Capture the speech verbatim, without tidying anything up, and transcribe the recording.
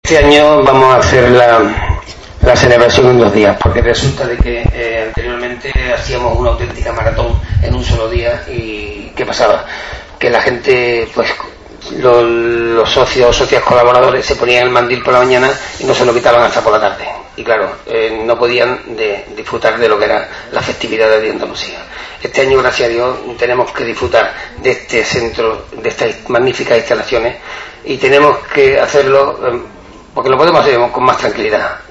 Este año vamos a hacer la, la celebración en dos días, porque resulta de que eh, anteriormente hacíamos una auténtica maratón en un solo día. Y ¿qué pasaba? Que la gente, pues los, los socios, socias colaboradores se ponían el mandil por la mañana y no se lo quitaban hasta por la tarde. Y claro, eh, no podían de, disfrutar de lo que era la festividad de Andalucía. Este año, gracias a Dios, tenemos que disfrutar de este centro, de estas magníficas instalaciones, y tenemos que hacerlo eh, porque lo podemos hacer con más tranquilidad.